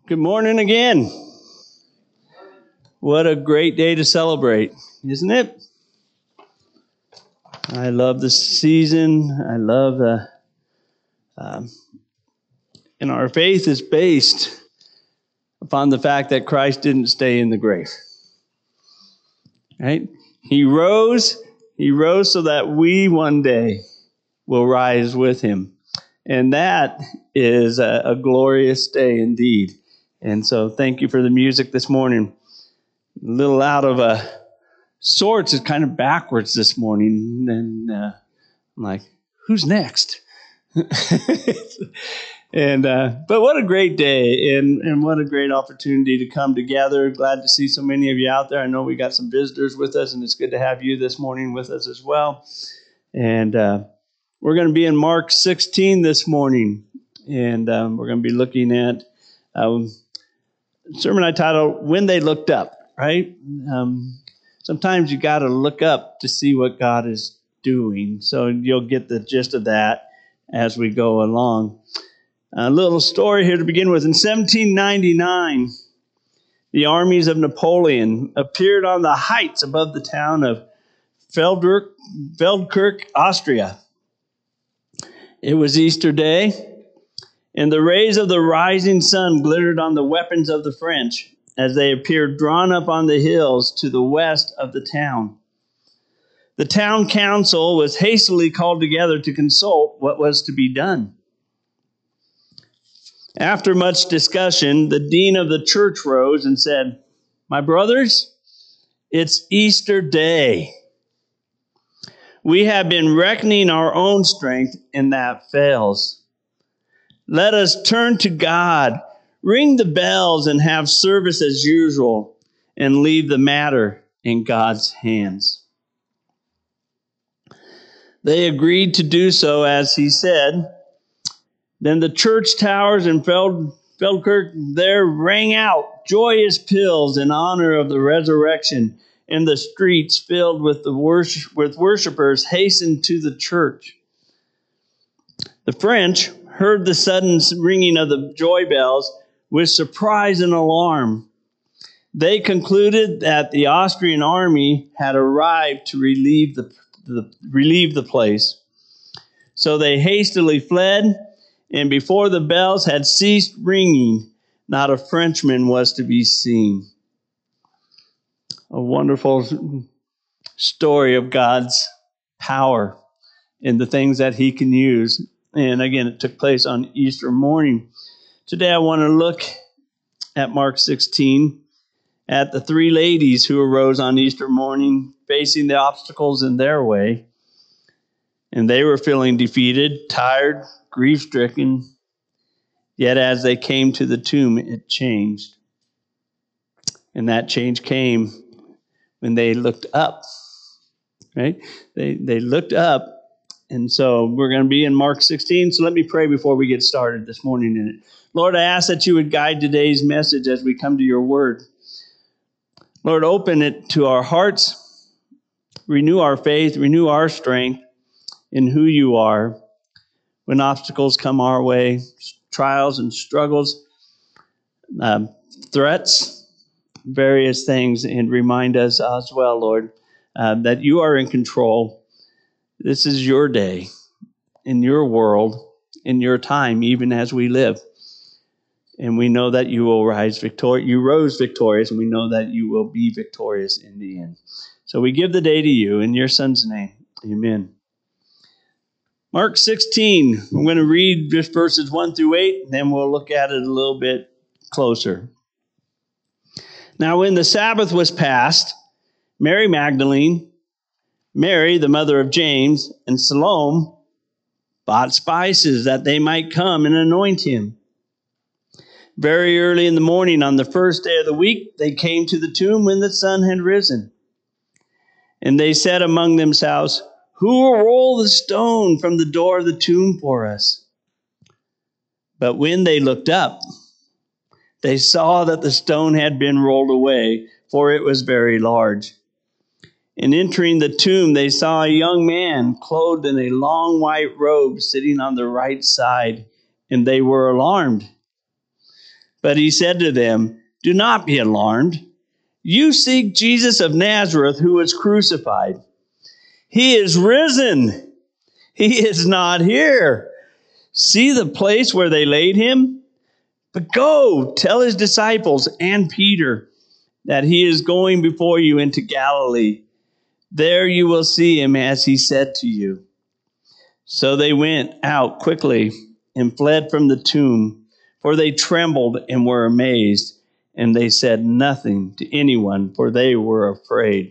Good morning again. What a great day to celebrate, isn't it? I love this season. I love and our faith is based upon the fact that Christ didn't stay in the grave. Right? He rose so that we one day will rise with him. And that is a glorious day indeed. And so thank you for the music this morning. A little out of sorts, is kind of backwards this morning. And I'm like, who's next? But what a great day and what a great opportunity to come together. Glad to see so many of you out there. I know we got some visitors with us, and it's good to have you this morning with us as well. And we're going to be in Mark 16 this morning, and we're going to be looking at a sermon I titled, When They Looked Up, right? Sometimes you got to look up to see what God is doing, so you'll get the gist of that as we go along. A little story here to begin with. In 1799, the armies of Napoleon appeared on the heights above the town of Feldkirch, Austria. It was Easter Day, and the rays of the rising sun glittered on the weapons of the French as they appeared drawn up on the hills to the west of the town. The town council was hastily called together to consult what was to be done. After much discussion, the dean of the church rose and said, "My brothers, it's Easter Day. We have been reckoning our own strength, and that fails. Let us turn to God, ring the bells, and have service as usual, and leave the matter in God's hands." They agreed to do so as he said. Then the church towers in Feldkirch there rang out joyous peals in honor of the resurrection, and the streets filled with worshipers hastened to the church. The French heard the sudden ringing of the joy bells with surprise and alarm. They concluded that the Austrian army had arrived to relieve the place. So they hastily fled, and before the bells had ceased ringing, not a Frenchman was to be seen. A wonderful story of God's power and the things that he can use. And again, it took place on Easter morning. Today I want to look at Mark 16, at the three ladies who arose on Easter morning, facing the obstacles in their way. And they were feeling defeated, tired, grief-stricken. Yet as they came to the tomb, it changed. And that change came when they looked up. Right? They looked up. And so we're going to be in Mark 16. So let me pray before we get started this morning in it. Lord, I ask that you would guide today's message as we come to your word. Lord, open it to our hearts. Renew our faith. Renew our strength in who you are. When obstacles come our way, trials and struggles, threats, various things, and remind us as well, Lord, that you are in control. This is your day, in your world, in your time, even as we live. And we know that you will rise victorious. You rose victorious, and we know that you will be victorious in the end. So we give the day to you in your Son's name. Amen. Mark 16, I'm going to read just verses 1 through 8, and then we'll look at it a little bit closer. Now, when the Sabbath was past, Mary Magdalene, Mary, the mother of James, and Salome bought spices that they might come and anoint him. Very early in the morning on the first day of the week, they came to the tomb when the sun had risen. And they said among themselves, "Who will roll the stone from the door of the tomb for us?" But when they looked up, they saw that the stone had been rolled away, for it was very large. And entering the tomb, they saw a young man clothed in a long white robe sitting on the right side, and they were alarmed. But he said to them, "Do not be alarmed. You seek Jesus of Nazareth, who was crucified. He is risen. He is not here. See the place where they laid him? But go, tell his disciples and Peter that he is going before you into Galilee. There you will see him as he said to you." So they went out quickly and fled from the tomb, for they trembled and were amazed, and they said nothing to anyone, for they were afraid.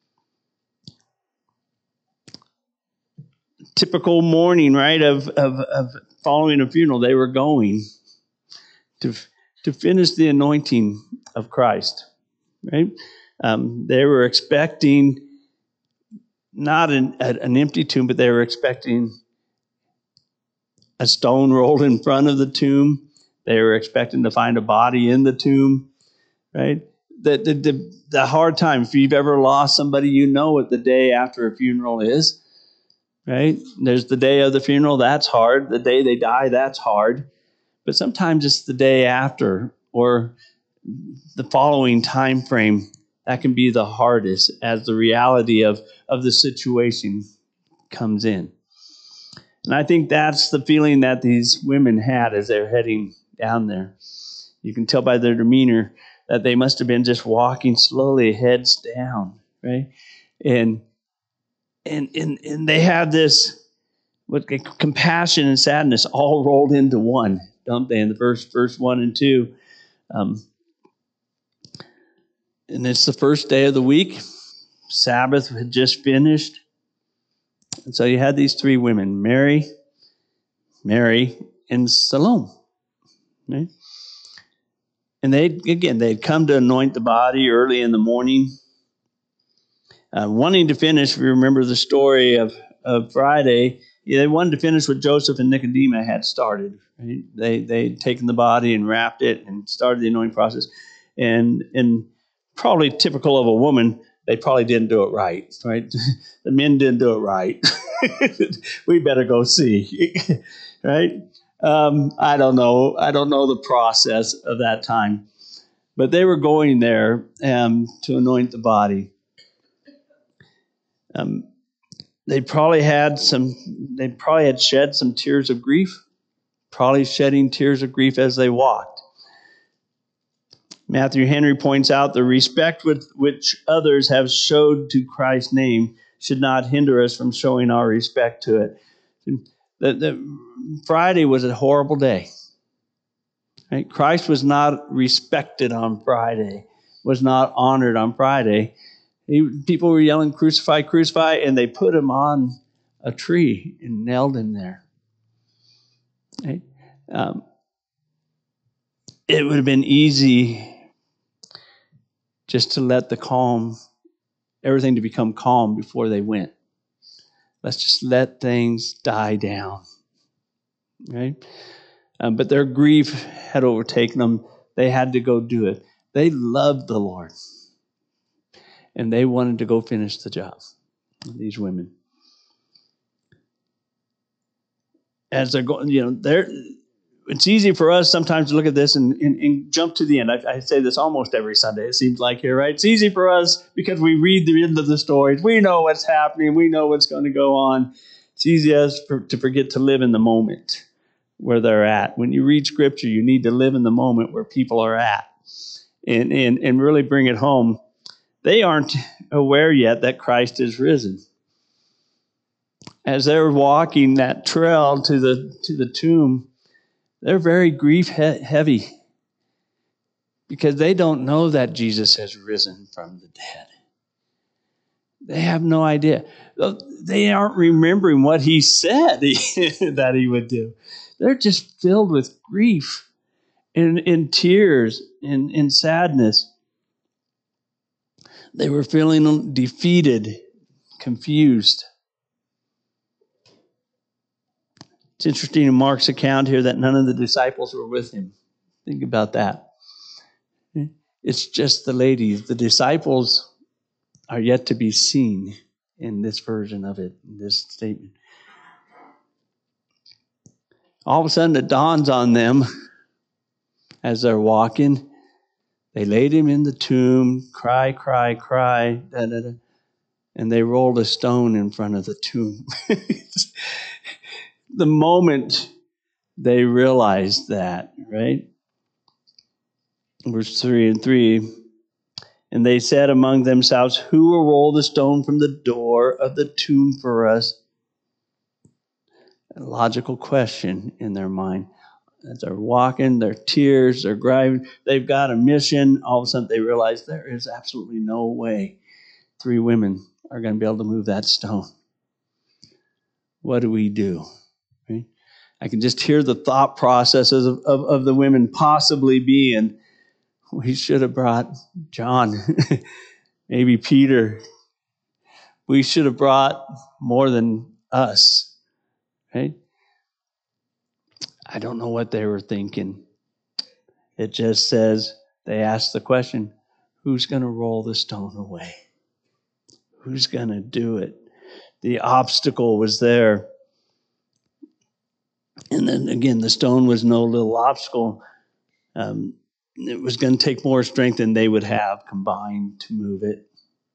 Typical morning, right, of following a funeral. They were going to finish the anointing of Christ, right? They were expecting not an empty tomb, but they were expecting a stone rolled in front of the tomb. They were expecting to find a body in the tomb, right? The hard time, if you've ever lost somebody, you know what the day after a funeral is, right? There's the day of the funeral, that's hard. The day they die, that's hard. But sometimes it's the day after or the following time frame that can be the hardest as the reality of the situation comes in. And I think that's the feeling that these women had as they're heading down there. You can tell by their demeanor that they must have been just walking slowly, heads down, right? And they have this compassion and sadness all rolled into one, don't they? In the verse 1 and 2. And it's the first day of the week. Sabbath had just finished. And so you had these three women, Mary, and Salome. Right? And they'd come to anoint the body early in the morning, wanting to finish. If you remember the story of Friday, they wanted to finish what Joseph and Nicodemus had started. Right? They'd taken the body and wrapped it and started the anointing process. And probably typical of a woman, they probably didn't do it right. Right? The men didn't do it right. We better go see. Right? I don't know. I don't know the process of that time. But they were going there to anoint the body. They probably had shed some tears of grief, probably shedding tears of grief as they walked. Matthew Henry points out the respect with which others have showed to Christ's name should not hinder us from showing our respect to it. The Friday was a horrible day. Right? Christ was not respected on Friday, was not honored on Friday. People were yelling, "Crucify, crucify," and they put him on a tree and nailed him there. Right? It would have been easy just to let everything to become calm before they went. Let's just let things die down. Right? But their grief had overtaken them. They had to go do it. They loved the Lord. And they wanted to go finish the job. These women. As they're going, it's easy for us sometimes to look at this and jump to the end. I say this almost every Sunday, it seems like here, right? It's easy for us because we read the end of the stories. We know what's happening. We know what's going to go on. It's easy to forget to live in the moment where they're at. When you read Scripture, you need to live in the moment where people are at and really bring it home. They aren't aware yet that Christ is risen. As they're walking that trail to the tomb, they're very grief heavy because they don't know that Jesus has risen from the dead. They have no idea. They aren't remembering what he said that he would do. They're just filled with grief and in tears and in sadness. They were feeling defeated, confused. It's interesting in Mark's account here that none of the disciples were with him. Think about that. It's just the ladies. The disciples are yet to be seen in this version of it, in this statement. All of a sudden it dawns on them as they're walking, they laid him in the tomb, cry, cry, cry, da, da, da, and they rolled a stone in front of the tomb. The moment they realized that, right? Verse 3, and they said among themselves, who will roll the stone from the door of the tomb for us? A logical question in their mind. As they're walking, their tears, they're grinding, they've got a mission. All of a sudden they realize there is absolutely no way 3 women are going to be able to move that stone. What do we do? Right? I can just hear the thought processes of the women possibly being, we should have brought John, maybe Peter. We should have brought more than us. Right? I don't know what they were thinking. It just says, they asked the question, who's going to roll the stone away? Who's going to do it? The obstacle was there. And then again, the stone was no little obstacle. It was going to take more strength than they would have combined to move it.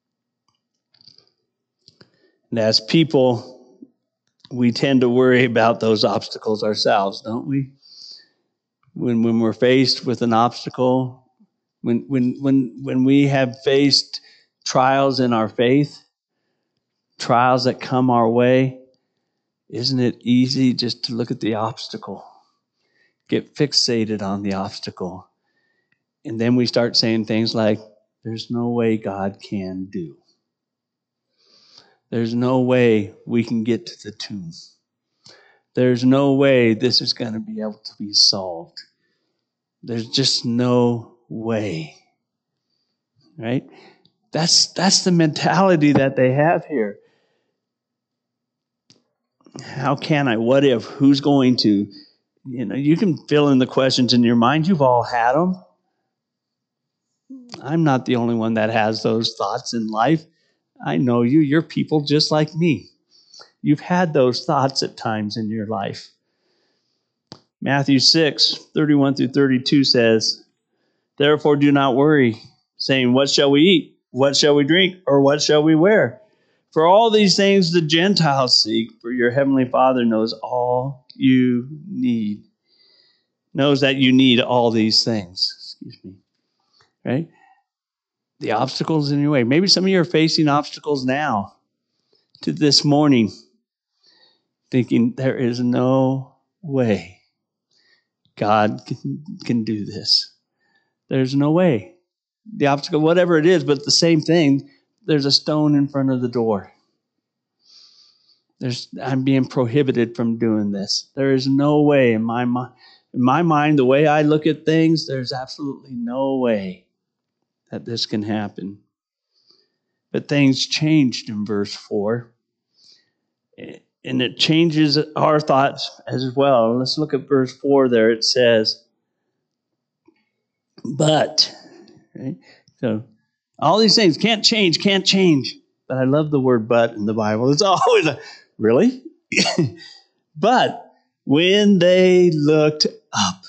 And as people, we tend to worry about those obstacles ourselves, don't we? When we're faced with an obstacle, when we have faced trials in our faith, trials that come our way, isn't it easy just to look at the obstacle, get fixated on the obstacle, and then we start saying things like, there's no way God can do. There's no way we can get to the tomb. There's no way this is going to be able to be solved. There's just no way. Right? That's the mentality that they have here. How can I? What if? Who's going to? You can fill in the questions in your mind. You've all had them. I'm not the only one that has those thoughts in life. I know you. You're people just like me. You've had those thoughts at times in your life. Matthew 6:31-32 says, therefore do not worry, saying, what shall we eat? What shall we drink? Or what shall we wear? For all these things the Gentiles seek, for your heavenly Father knows all you need. Knows that you need all these things. Excuse me. Right? The obstacles in your way. Maybe some of you are facing obstacles now to this morning, thinking there is no way God can do this. There's no way. The obstacle, whatever it is, but the same thing, there's a stone in front of the door. I'm being prohibited from doing this. There is no way in my mind, the way I look at things, there's absolutely no way that this can happen. But things changed in verse 4. And it changes our thoughts as well. Let's look at verse 4 there. It says, but, right? So all these things can't change. But I love the word but in the Bible. It's always really? But when they looked up,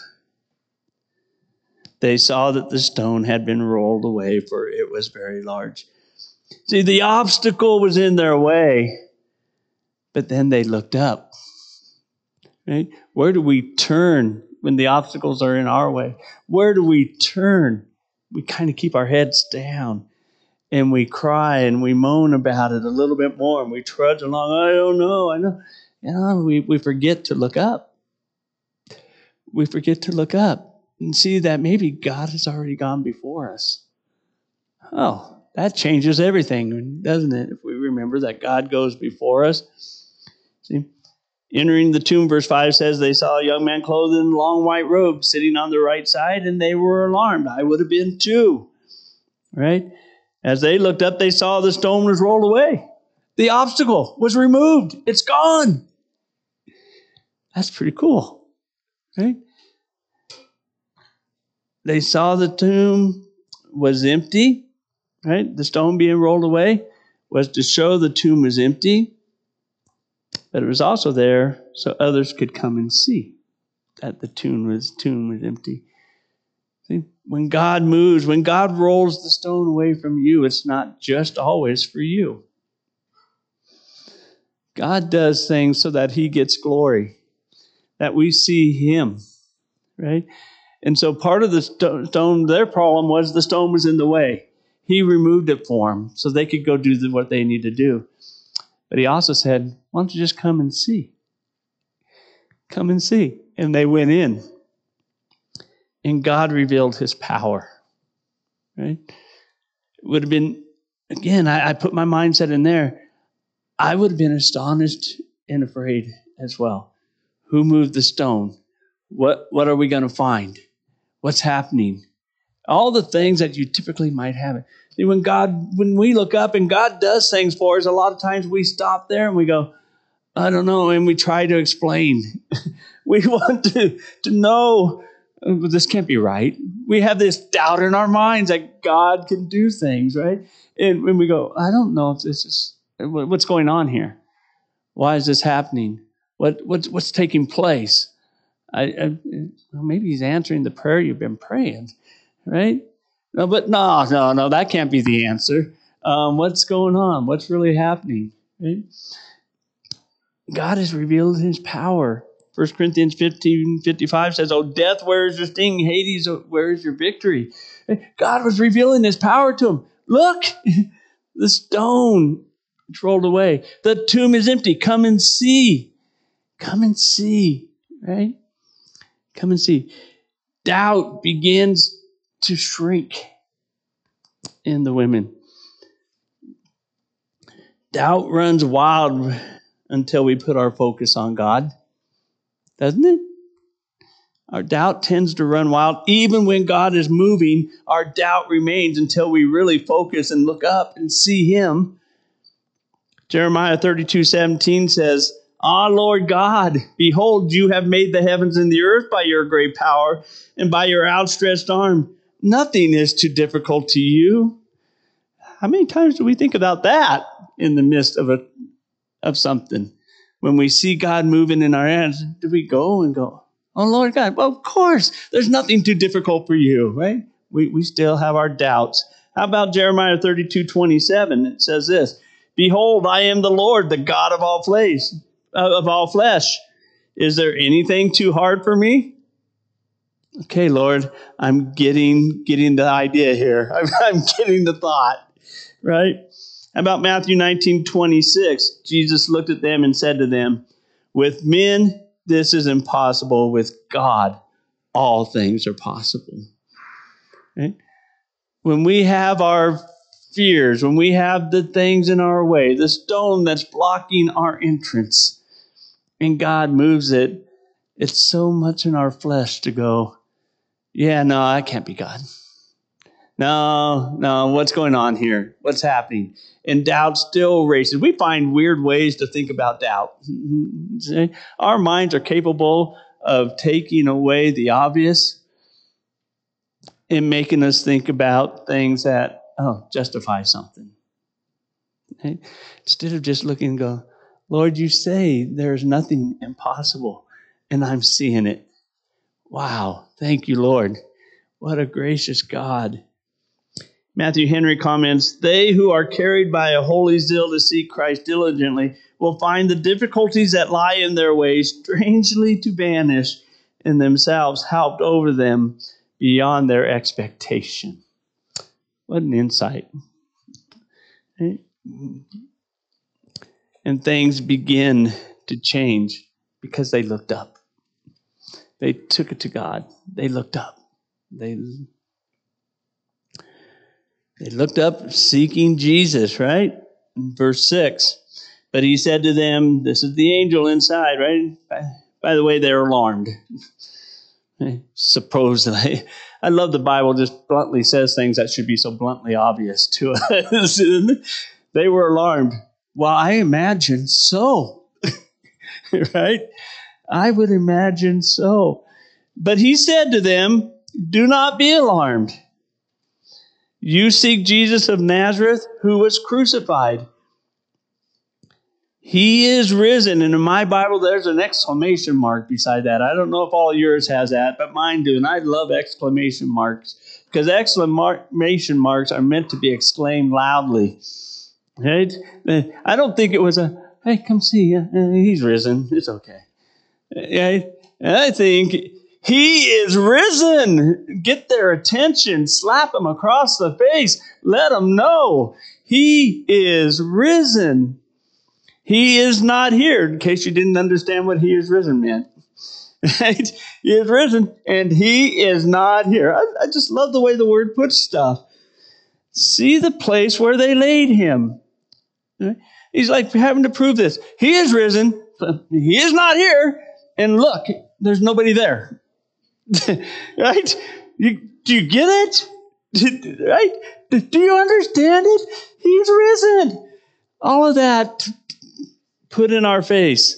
they saw that the stone had been rolled away, for it was very large. See, the obstacle was in their way, but then they looked up. Right? Where do we turn when the obstacles are in our way? Where do we turn? We kind of keep our heads down and we cry and we moan about it a little bit more and we trudge along. I don't know. I know. We forget to look up. We forget to look up and see that maybe God has already gone before us. Oh, that changes everything, doesn't it? If we remember that God goes before us. See? Entering the tomb, verse 5 says, they saw a young man clothed in long white robes sitting on the right side, and they were alarmed. I would have been too. Right? As they looked up, they saw the stone was rolled away. The obstacle was removed. It's gone. That's pretty cool. Right? They saw the tomb was empty. Right? The stone being rolled away was to show the tomb was empty. But it was also there so others could come and see that the tomb was empty. See, when God moves, when God rolls the stone away from you, it's not just always for you. God does things so that he gets glory, that we see him, right? And so part of the stone, their problem was the stone was in the way. He removed it for them so they could go do what they need to do. But he also said, why don't you just come and see? Come and see. And they went in. And God revealed his power. Right? It would have been, again, I put my mindset in there. I would have been astonished and afraid as well. Who moved the stone? What are we going to find? What's happening? All the things that you typically might have. See, when we look up and God does things for us, a lot of times we stop there and we go, I don't know, and we try to explain. We want to know, this can't be right. We have this doubt in our minds that God can do things, right? And when we go, I don't know if this is, what's going on here? Why is this happening? What's taking place? Well, maybe he's answering the prayer you've been praying, right? No, but no, that can't be the answer. What's going on? What's really happening? Right? God has revealed his power. 1 Corinthians 15:55 says, "Oh, death, where is your sting? Hades, where is your victory?" God was revealing his power to him. Look, the stone, it's rolled away. The tomb is empty. Come and see. Come and see, right? Come and see. Doubt begins to shrink in the women. Doubt runs wild until we put our focus on God, doesn't it? Our doubt tends to run wild. Even when God is moving, our doubt remains until we really focus and look up and see him. Jeremiah 32:17 says, Ah, Lord God, behold, you have made the heavens and the earth by your great power and by your outstretched arm. Nothing is too difficult to you. How many times do we think about that in the midst of something? When we see God moving in our hands, do we go and go, oh, Lord God, well, of course, there's nothing too difficult for you, right? We still have our doubts. How about Jeremiah 32:27? It says this, Behold, I am the Lord, the God of all flesh. Is there anything too hard for me? Okay, Lord, I'm getting the idea here. I'm getting the thought, right? How about Matthew 19:26? Jesus looked at them and said to them, with men, this is impossible. With God, all things are possible. Right? When we have our fears, when we have the things in our way, the stone that's blocking our entrance, and God moves it, it's so much in our flesh to go, yeah, no, that can't be God. No, what's going on here? What's happening? And doubt still races. We find weird ways to think about doubt. Our minds are capable of taking away the obvious and making us think about things that, justify something. Okay? Instead of just looking and go, Lord, you say there's nothing impossible, and I'm seeing it. Wow, thank you, Lord. What a gracious God. Matthew Henry comments, they who are carried by a holy zeal to seek Christ diligently will find the difficulties that lie in their way strangely to vanish and themselves helped over them beyond their expectation. What an insight. And things begin to change because they looked up. They took it to God. They looked up. They looked up seeking Jesus, right? In verse 6. But he said to them, this is the angel inside, right? By the way, they're alarmed. Supposedly. I love the Bible just bluntly says things that should be so bluntly obvious to us. They were alarmed. Well, I imagine so. Right? I would imagine so. But he said to them, do not be alarmed. You seek Jesus of Nazareth, who was crucified. He is risen. And in my Bible, there's an exclamation mark beside that. I don't know if all yours has that, but mine do. And I love exclamation marks because exclamation marks are meant to be exclaimed loudly. Right? I don't think it was hey, come see. He's risen. It's okay. I think he is risen. Get their attention. Slap them across the face. Let them know he is risen. He is not here, in case you didn't understand what he is risen meant. Right? He is risen, and he is not here. I just love the way the word puts stuff. See the place where they laid him. Right? He's like having to prove this. He is risen, but he is not here, and look, there's nobody there. Right? Do you get it? Right? Do you understand it? He's risen. All of that put in our face.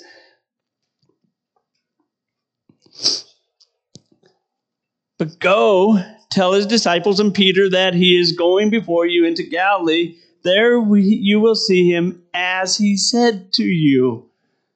But go tell his disciples and Peter that he is going before you into Galilee. There you will see him as he said to you.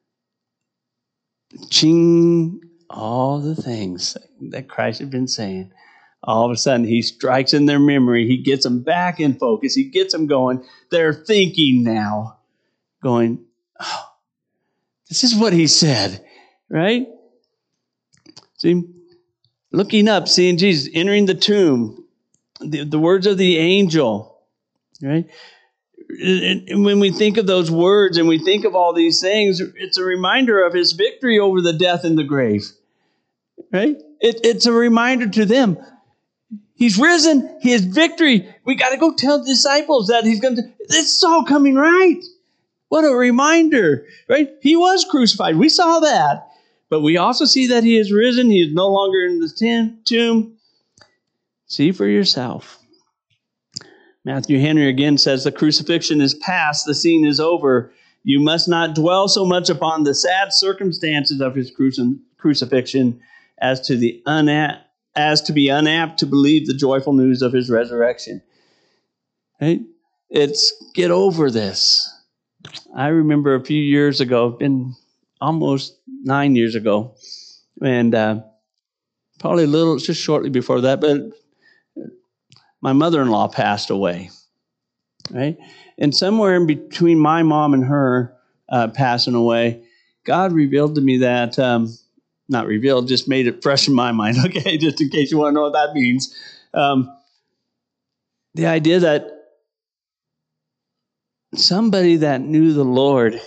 Ching, all the things that Christ had been saying. All of a sudden, he strikes in their memory. He gets them back in focus. He gets them going. They're thinking now, going, oh, this is what he said, right? See, looking up, seeing Jesus entering the tomb, the words of the angel, right? And when we think of those words and we think of all these things, it's a reminder of his victory over the death and the grave, right? It's a reminder to them. He's risen. He has victory. We got to go tell the disciples that he's going to. This is all coming right. What a reminder, right? He was crucified. We saw that. But we also see that he is risen. He is no longer in the tomb. See for yourself. Matthew Henry again says, the crucifixion is past. The scene is over. You must not dwell so much upon the sad circumstances of his crucifixion as to be unapt to believe the joyful news of his resurrection. Right? It's get over this. I remember a few years ago, been almost 9 years ago, and probably a little, just shortly before that, but my mother-in-law passed away, right? And somewhere in between my mom and her passing away, God revealed to me that, not revealed, just made it fresh in my mind, okay, just in case you want to know what that means. The idea that somebody that knew the Lord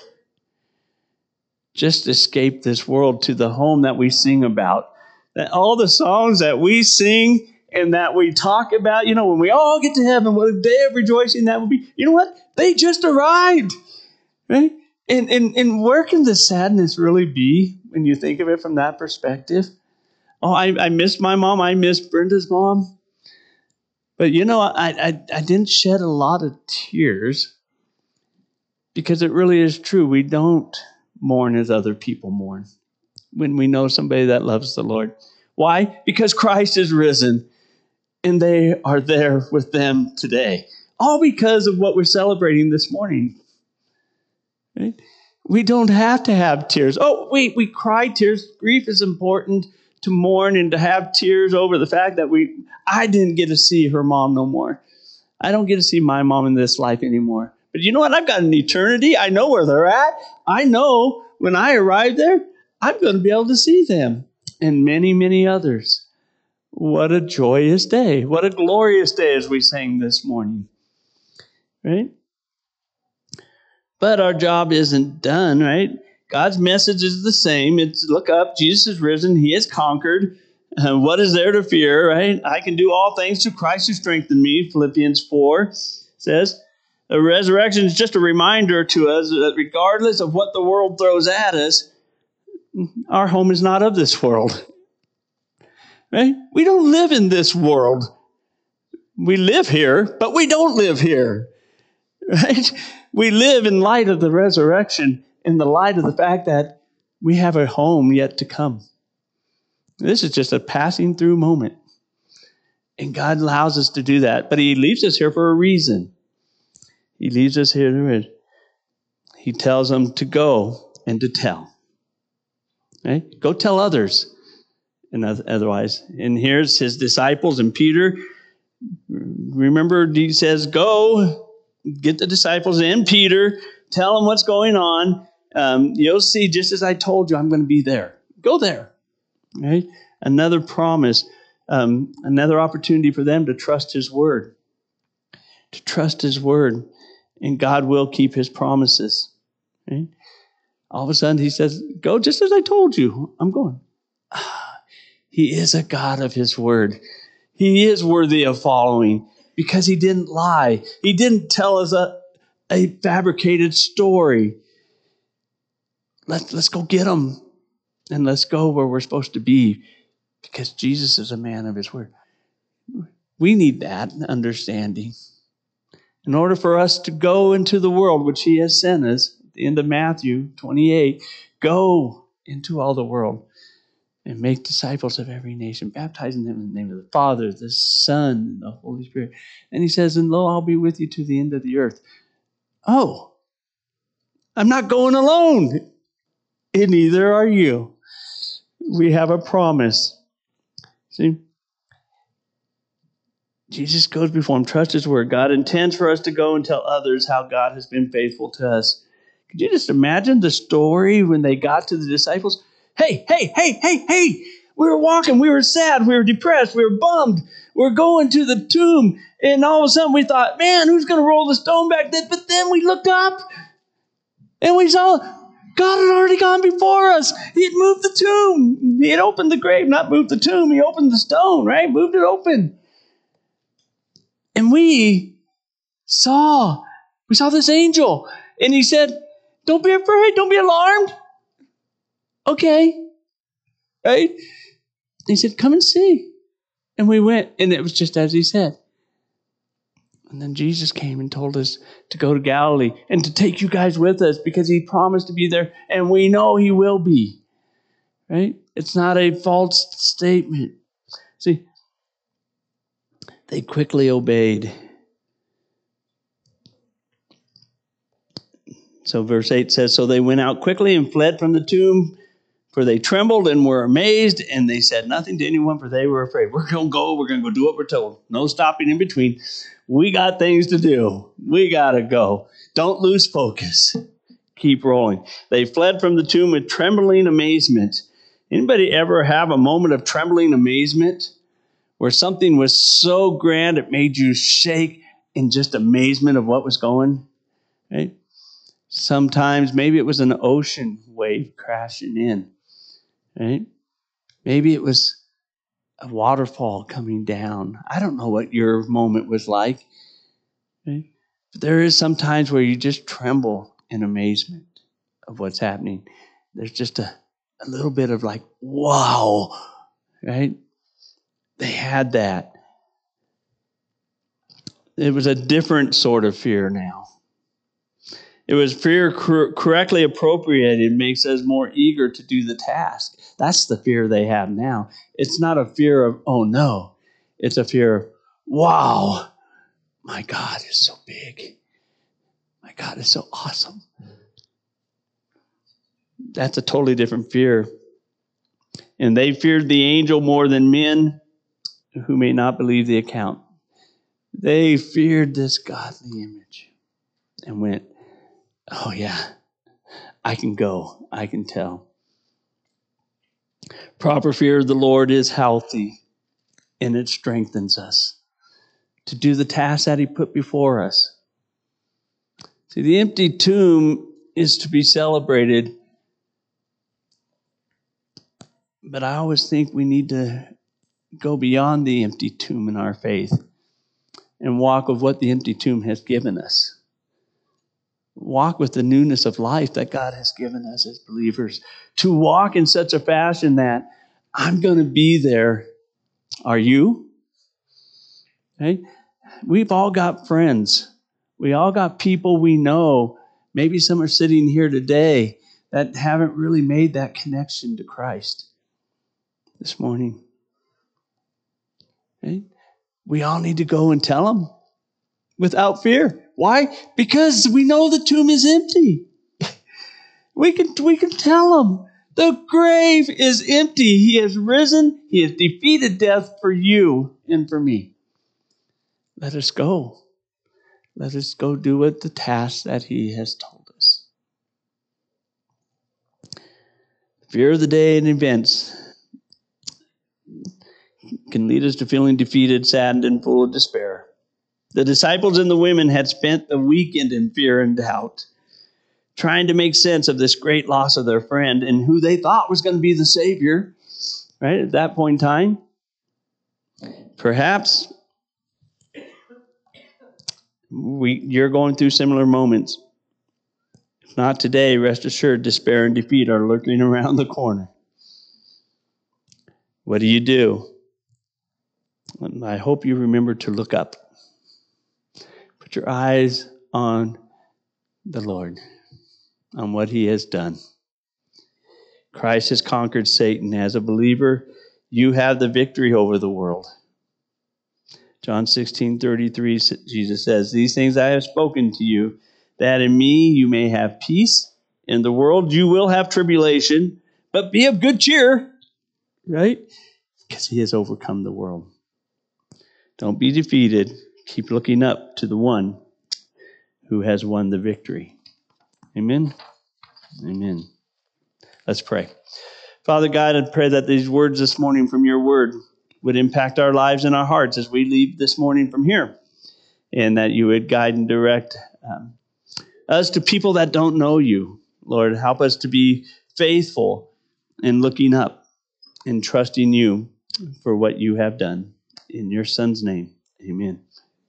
just escaped this world to the home that we sing about. That all the songs that we sing and that we talk about, you know, when we all get to heaven, what a day of rejoicing that will be. You know what? They just arrived, right? And where can the sadness really be when you think of it from that perspective? Oh, I miss my mom. I miss Brenda's mom. But, you know, I didn't shed a lot of tears because it really is true. We don't mourn as other people mourn when we know somebody that loves the Lord. Why? Because Christ is risen and they are there with them today. All because of what we're celebrating this morning. Right? We don't have to have tears. Oh, we cry tears. Grief is important to mourn and to have tears over the fact that I didn't get to see her mom no more. I don't get to see my mom in this life anymore. But you know what? I've got an eternity. I know where they're at. I know when I arrive there, I'm going to be able to see them and many, many others. What a joyous day. What a glorious day as we sang this morning. Right? But our job isn't done, right? God's message is the same. It's look up, Jesus is risen, he has conquered. What is there to fear, right? I can do all things through Christ who strengthened me, Philippians 4 says. The resurrection is just a reminder to us that regardless of what the world throws at us, our home is not of this world. Right? We don't live in this world. We live here, but we don't live here. Right? We live in light of the resurrection, in the light of the fact that we have a home yet to come. This is just a passing through moment. And God allows us to do that, but he leaves us here for a reason. He leaves us here. he tells them to go and to tell. Okay? Go tell others. And otherwise, and here's his disciples and Peter. Remember, he says, go, get the disciples and Peter, tell them what's going on. You'll see, just as I told you, I'm going to be there. Go there. Right? Another promise, another opportunity for them to trust his word. To trust his word. And God will keep his promises. Right? All of a sudden, he says, go just as I told you. I'm going. He is a God of his word. He is worthy of following because he didn't lie. He didn't tell us a fabricated story. Let's go get him and let's go where we're supposed to be because Jesus is a man of his word. We need that understanding. In order for us to go into the world, which he has sent us, at the end of Matthew 28, go into all the world. And make disciples of every nation, baptizing them in the name of the Father, the Son, and the Holy Spirit. And he says, and lo, I'll be with you to the end of the earth. Oh, I'm not going alone. And neither are you. We have a promise. See? Jesus goes before him. Trust his word. God intends for us to go and tell others how God has been faithful to us. Could you just imagine the story when they got to the disciples? Hey, we were walking, we were sad, we were depressed, we were bummed. We're going to the tomb, and all of a sudden we thought, man, who's going to roll the stone back then? But then we looked up, and we saw God had already gone before us. He had moved the tomb. He had opened the grave, not moved the tomb. He opened the stone, right? Moved it open. And we saw this angel, and he said, don't be afraid, don't be alarmed. Okay. Right? He said, come and see. And we went, and it was just as he said. And then Jesus came and told us to go to Galilee and to take you guys with us because he promised to be there, and we know he will be. Right? It's not a false statement. See, they quickly obeyed. So verse 8 says, so they went out quickly and fled from the tomb, for they trembled and were amazed, and they said nothing to anyone, for they were afraid. We're going to go do what we're told. No stopping in between. We got things to do. We got to go. Don't lose focus. Keep rolling. They fled from the tomb with trembling amazement. Anybody ever have a moment of trembling amazement where something was so grand it made you shake in just amazement of what was going? Right? Sometimes maybe it was an ocean wave crashing in. Right? Maybe it was a waterfall coming down. I don't know what your moment was like. Right? But there is some times where you just tremble in amazement of what's happening. There's just a little bit of like, wow, right? They had that. It was a different sort of fear now. It was fear correctly appropriated makes us more eager to do the task. That's the fear they have now. It's not a fear of, oh no. It's a fear of, wow, my God is so big. My God is so awesome. That's a totally different fear. And they feared the angel more than men who may not believe the account. They feared this godly image and went, oh yeah, I can go. I can tell. Proper fear of the Lord is healthy, and it strengthens us to do the task that he put before us. See, the empty tomb is to be celebrated, but I always think we need to go beyond the empty tomb in our faith and walk with what the empty tomb has given us. Walk with the newness of life that God has given us as believers. To walk in such a fashion that I'm going to be there. Are you? Okay? We've all got friends. We all got people we know. Maybe some are sitting here today that haven't really made that connection to Christ this morning. Okay? We all need to go and tell them without fear. Why? Because we know the tomb is empty. We can tell him the grave is empty. He has risen. He has defeated death for you and for me. Let us go. Let us go do what the task that he has told us. Fear of the day and events can lead us to feeling defeated, saddened, and full of despair. The disciples and the women had spent the weekend in fear and doubt, trying to make sense of this great loss of their friend and who they thought was going to be the Savior, right, at that point in time. Perhaps you're going through similar moments. If not today, rest assured, despair and defeat are lurking around the corner. What do? I hope you remember to look up. Put your eyes on the Lord, on what he has done. Christ has conquered Satan. As a believer, you have the victory over the world. John 16:33, Jesus says, "These things I have spoken to you, that in me you may have peace. In the world you will have tribulation, but be of good cheer," right? Because he has overcome the world. Don't be defeated. Keep looking up to the one who has won the victory. Amen? Amen. Let's pray. Father God, I pray that these words this morning from your word would impact our lives and our hearts as we leave this morning from here, and that you would guide and direct us to people that don't know you. Lord, help us to be faithful in looking up and trusting you for what you have done. In your Son's name, amen.